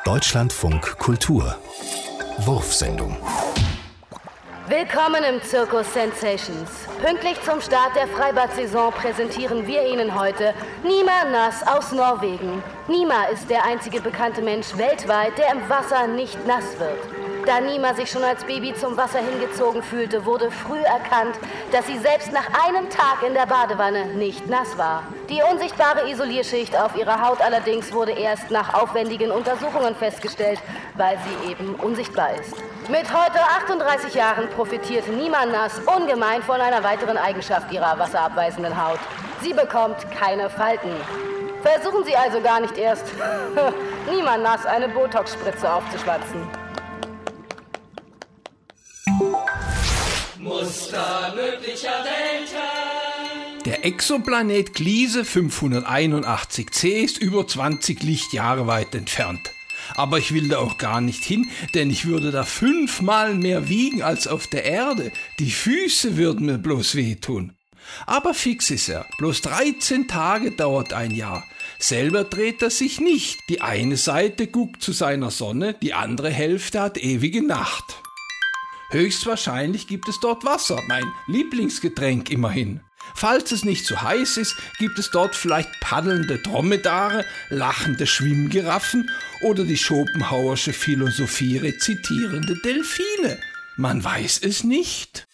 Deutschlandfunk Kultur Wurfsendung. Willkommen im Zirkus Sensations. Pünktlich zum Start der Freibad-Saison präsentieren wir Ihnen heute Nima Nass aus Norwegen. Nima ist der einzige bekannte Mensch weltweit, der im Wasser nicht nass wird. Da Nima sich schon als Baby zum Wasser hingezogen fühlte, wurde früh erkannt, dass sie selbst nach einem Tag in der Badewanne nicht nass war. Die unsichtbare Isolierschicht auf ihrer Haut allerdings wurde erst nach aufwendigen Untersuchungen festgestellt, weil sie eben unsichtbar ist. Mit heute 38 Jahren profitiert Nima Nass ungemein von einer weiteren Eigenschaft ihrer wasserabweisenden Haut. Sie bekommt keine Falten. Versuchen Sie also gar nicht erst Nima Nass eine Botox-Spritze aufzuschwatzen. Muster möglicher Welten. Der Exoplanet Gliese 581c ist über 20 Lichtjahre weit entfernt. Aber ich will da auch gar nicht hin, denn ich würde da 5-mal mehr wiegen als auf der Erde. Die Füße würden mir bloß wehtun. Aber fix ist er. Bloß 13 Tage dauert ein Jahr. Selber dreht er sich nicht. Die eine Seite guckt zu seiner Sonne, die andere Hälfte hat ewige Nacht. Höchstwahrscheinlich gibt es dort Wasser, mein Lieblingsgetränk immerhin. Falls es nicht zu heiß ist, gibt es dort vielleicht paddelnde Dromedare, lachende Schwimmgiraffen oder die Schopenhauersche Philosophie rezitierende Delfine. Man weiß es nicht.